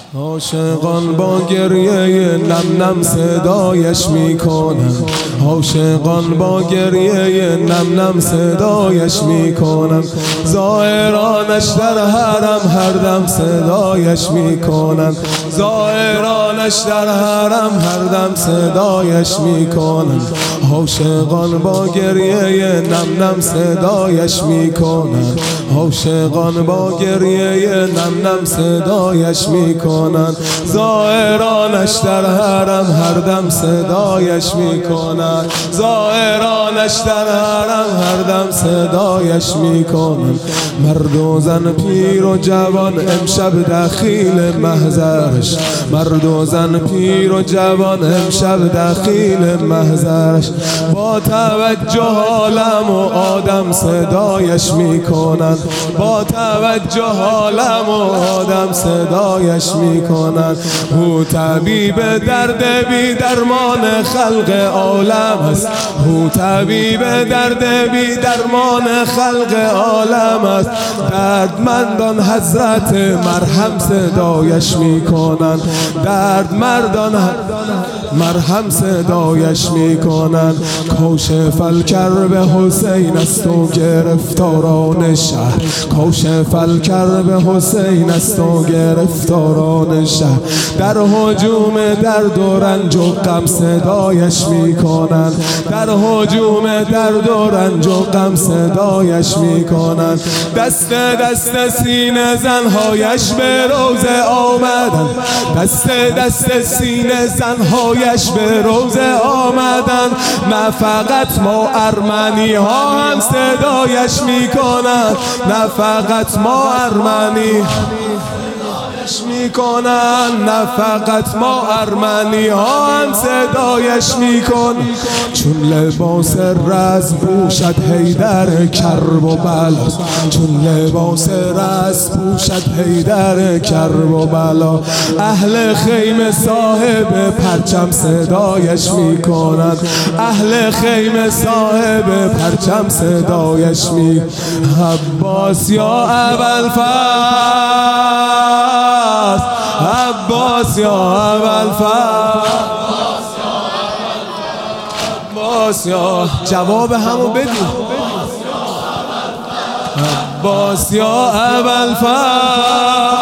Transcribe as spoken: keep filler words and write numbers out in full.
عاشقان با گریه نم نم صدایش میکنن، عاشقان با گریه نم نم صدایش میکنن، زائرانش در حرم هر دم صدایش میکنن، زائرانش در حرم هر دم صدایش میکنن، عاشقان با گریه نم نم صدایش میکنن، عاشقان با گریه نم نم صدایش میکنن، زائرانش در حرم هر دم صدایش میکنن، زائرانش در حرم هر دم صدایش میکنن، مرد و زن پیر و جوان امشب دخیل محضرش، مرد و زن پیر و جوان امشب دخیل محضرش، با توجه عالم و آدم صدایش میکنن، با توجه عالم و آدم صدایش میکنن، او طبیب درد بی درمان خلق عالم است، او طبیب درد بی درمان خلق عالم است، دردمندان حضرت مرهم صدایش میکنن، دردمندان مرهم صدایش میکنن، کاشف الکرب حسین است و گرفتاران شهر، کاشف الکرب حسین است و گرفتاران شهر، در هجوم درد و رنج و غم صدایش میکنن، در هجوم درد و رنج و غم صدایش میکنن، دست دست سینه زنهایش به روزه آمدن، دست دست سینه زنهایش به روزه آمدن، نه فقط ما ارمنی ها هم صدایش میکنن، نه فقط ما ارمنی میکنن، نه فقط ما ارمنی ها هم صدایش میکن، چون لباس رز پوشد حیدر کرب و بلا، چون لباس رز پوشد حیدر کرب و بلا، اهل خیمه صاحب پرچم صدایش میکنن، اهل خیمه صاحب پرچم صدایش می، عباس یا ابوالفضل، عباس یا ابوالفضل، عباس یا جواب همو بدید، عباس یا ابوالفضل.